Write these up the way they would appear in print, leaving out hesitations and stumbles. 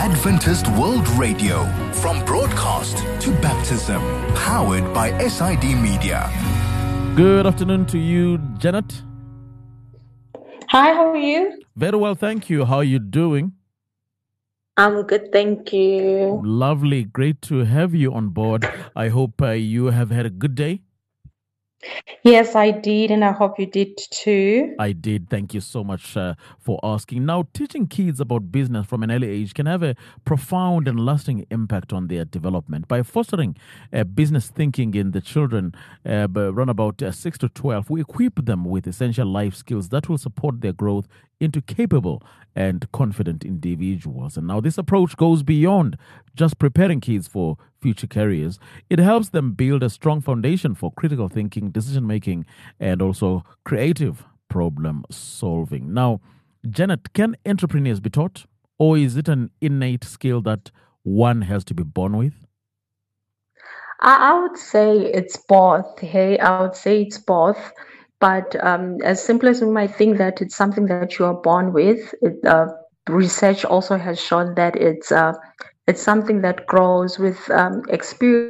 Adventist World Radio, from broadcast to baptism, powered by SID Media. Good afternoon to you, Janet. Hi, how are you? Very well, thank you. How are you doing? I'm good, thank you. Lovely, great to have you on board. I hope you have had a good day. Yes, I did, and I hope you did too. I did. Thank you so much for asking. Now, teaching kids about business from an early age can have a profound and lasting impact on their development. By fostering business thinking in the children around about 6 to 12, we equip them with essential life skills that will support their growth into capable and confident individuals. And now this approach goes beyond just preparing kids for future careers. It helps them build a strong foundation for critical thinking, decision-making, and also creative problem solving. Now, Janet, can entrepreneurs be taught, or is it an innate skill that one has to be born with? I would say it's both. Hey, I would say it's both. But as simple as we might think that it's something that you are born with, research also has shown that it's something that grows with experience.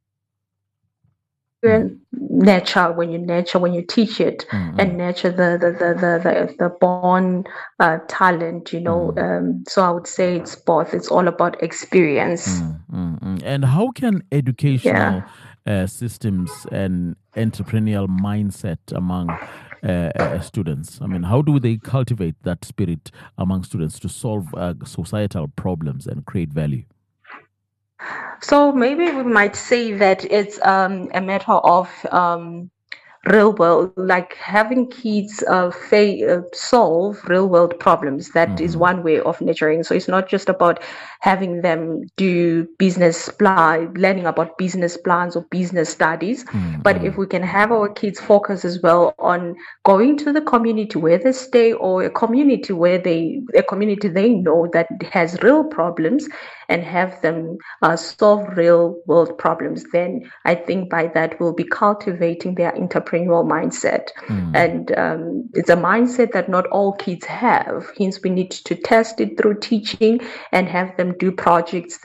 Nurture when you teach it, and nurture the born talent, so I would say it's both. It's all about experience. And how can educational systems and entrepreneurial mindset among students, I mean, how do they cultivate that spirit among students to solve societal problems and create value? So maybe we might say that it's a matter of real world, like having kids solve real world problems. That is one way of nurturing. So it's not just about having them do business plan, learning about business plans or business studies, but if we can have our kids focus as well on going to the community where they stay, or a community they know that has real problems, and have them solve real world problems, then I think by that we'll be cultivating their entrepreneurial mindset. And it's a mindset that not all kids have. Hence, we need to test it through teaching and have them do projects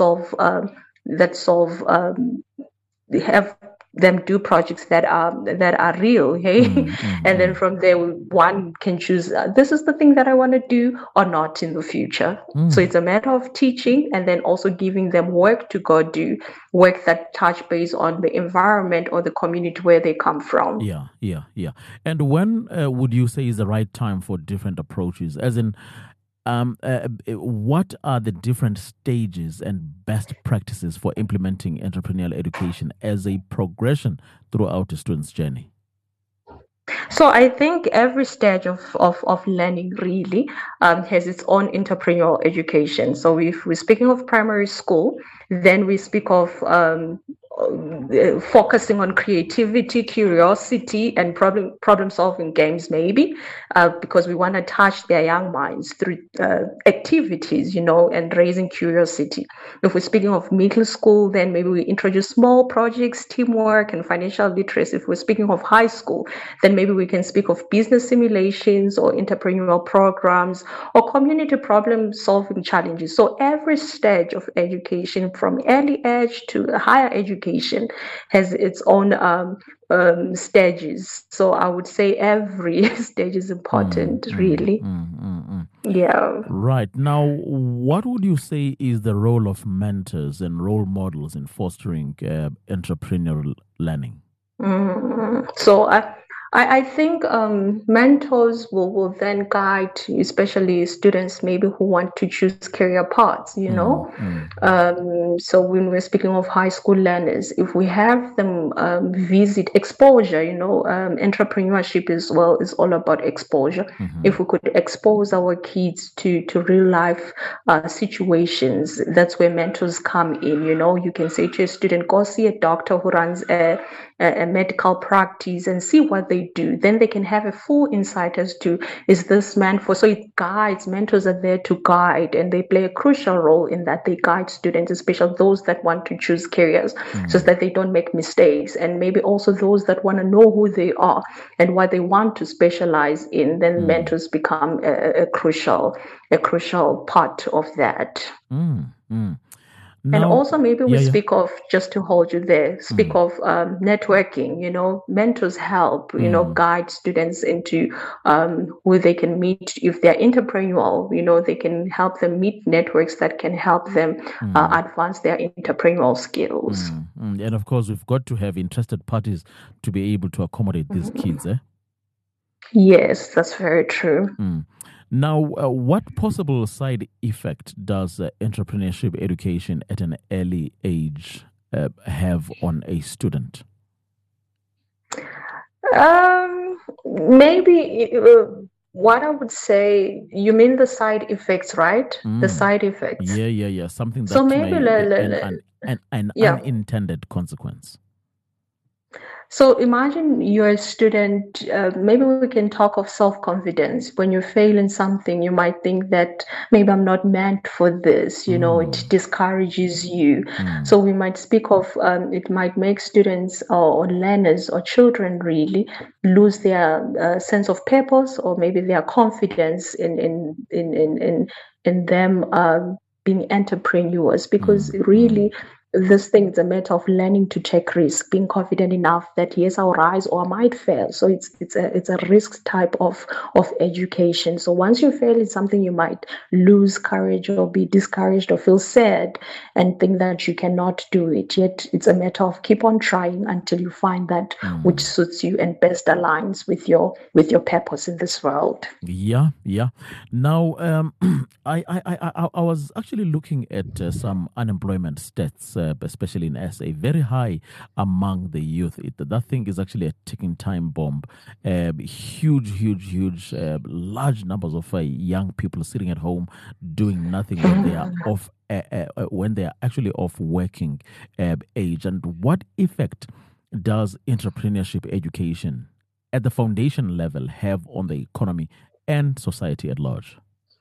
have them do projects that are real, hey? And then from there, one can choose, this is the thing that I want to do or not in the future. So it's a matter of teaching and then also giving them work to go do, work that touch base on the environment or the community where they come from. Yeah. And when would you say is the right time for different approaches? As in, what are the different stages and best practices for implementing entrepreneurial education as a progression throughout a student's journey? So I think every stage of learning really has its own entrepreneurial education. So if we're speaking of primary school, then we speak of focusing on creativity, curiosity, and problem solving games, maybe, because we want to touch their young minds through activities, and raising curiosity. If we're speaking of middle school, then maybe we introduce small projects, teamwork, and financial literacy. If we're speaking of high school, then maybe we can speak of business simulations or entrepreneurial programs or community problem solving challenges. So every stage of education, from early age to higher education, has its own stages. So I would say every stage is important, really. Yeah. Right. Now, what would you say is the role of mentors and role models in fostering entrepreneurial learning? So I think mentors will then guide, especially students maybe who want to choose career paths, So when we're speaking of high school learners, if we have them visit exposure, entrepreneurship is all about exposure. If we could expose our kids to real life situations, that's where mentors come in. You can say to a student, go see a doctor who runs a medical practice and see what they they do, then they can have a full insight as to, is this meant for, so it guides, mentors are there to guide, and they play a crucial role in that. They guide students, especially those that want to choose careers, so that they don't make mistakes, and maybe also those that want to know who they are and what they want to specialize in. Then mentors become a crucial part of that. Now, and also maybe we speak of, just to hold you there, speak of networking. Mentors help, guide students into who they can meet. If they're entrepreneurial, they can help them meet networks that can help them advance their entrepreneurial skills. And of course, we've got to have interested parties to be able to accommodate these kids. Yes, that's very true. Now, what possible side effect does entrepreneurship education at an early age have on a student? Maybe what I would say, you mean the side effects, right? The side effects. Yeah. Something that so maybe an unintended consequence. So imagine you're a student, maybe we can talk of self-confidence. When you fail in something, you might think that maybe I'm not meant for this, it discourages you. So we might speak of, it might make students or learners or children really lose their sense of purpose, or maybe their confidence in them being entrepreneurs, because really, this thing is a matter of learning to take risk, being confident enough that yes, I'll rise or I might fail. So it's a risk type of education. So once you fail in something, you might lose courage or be discouraged or feel sad and think that you cannot do it. Yet it's a matter of keep on trying until you find that which suits you and best aligns with your purpose in this world. Yeah. Now, I was actually looking at some unemployment stats, especially in SA, very high among the youth. That thing is actually a ticking time bomb. Huge, large numbers of young people sitting at home doing nothing when they are off, when they are actually off working age. And what effect does entrepreneurship education at the foundation level have on the economy and society at large?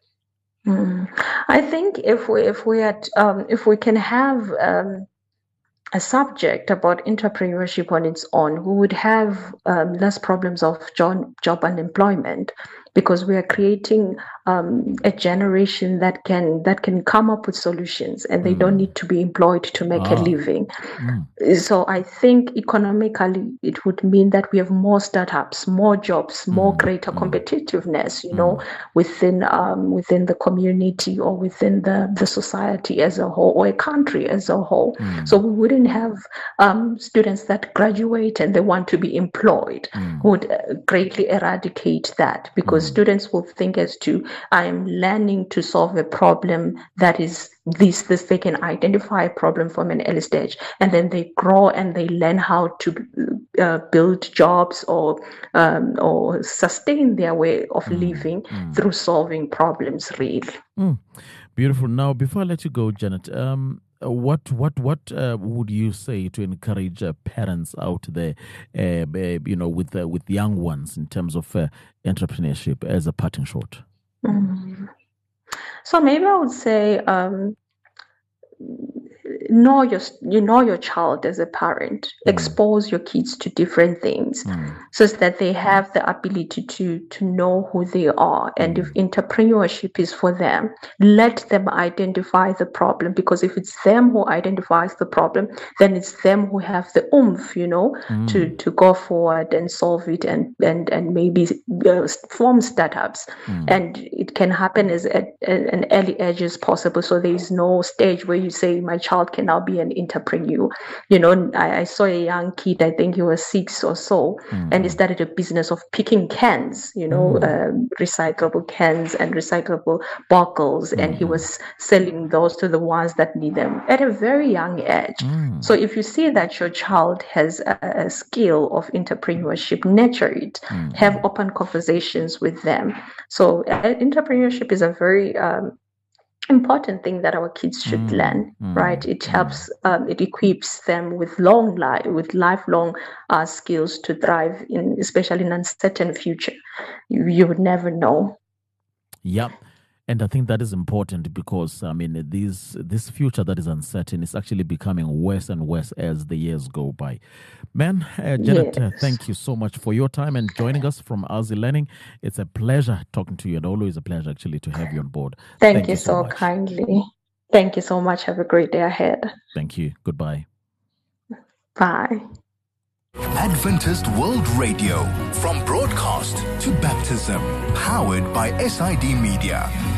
I think if we can have a subject about entrepreneurship on its own, we would have less problems of job unemployment, because we are creating a generation that can come up with solutions, and they don't need to be employed to make a living. So I think economically it would mean that we have more startups, more jobs, more greater competitiveness, within the community or within the society as a whole, or a country as a whole. So we wouldn't have students that graduate and they want to be employed. Would greatly eradicate that, because students will think as to, I am learning to solve a problem that is this. They can identify a problem from an early stage, and then they grow and they learn how to build jobs or sustain their way of living through solving problems, really. Beautiful. Now, before I let you go, Janet, what would you say to encourage parents out there, with young ones in terms of entrepreneurship as a parting shot? So maybe I would say, know your child as a parent. Expose your kids to different things, so that they have the ability to know who they are. And if entrepreneurship is for them, let them identify the problem, because if it's them who identifies the problem, then it's them who have the oomph, to go forward and solve it, and maybe form startups. And it can happen as at an early age as possible. So there is no stage where you say, my child can now be an entrepreneur. I saw a young kid, I think he was 6 or so, and he started a business of picking cans, recyclable cans and recyclable bottles, and he was selling those to the ones that need them at a very young age. So if you see that your child has a skill of entrepreneurship, nurture it, have open conversations with them. So entrepreneurship is a very important thing that our kids should learn, right? It helps, it equips them with lifelong skills to thrive in, especially in uncertain future. You would never know. Yep. And I think that is important because, I mean, this future that is uncertain is actually becoming worse and worse as the years go by. Man, Janet, thank you so much for your time and joining us from Aussie Learning. It's a pleasure talking to you, and always a pleasure actually to have you on board. Thank you so kindly. Thank you so much. Have a great day ahead. Thank you. Goodbye. Bye. Adventist World Radio, from broadcast to baptism, powered by SID Media.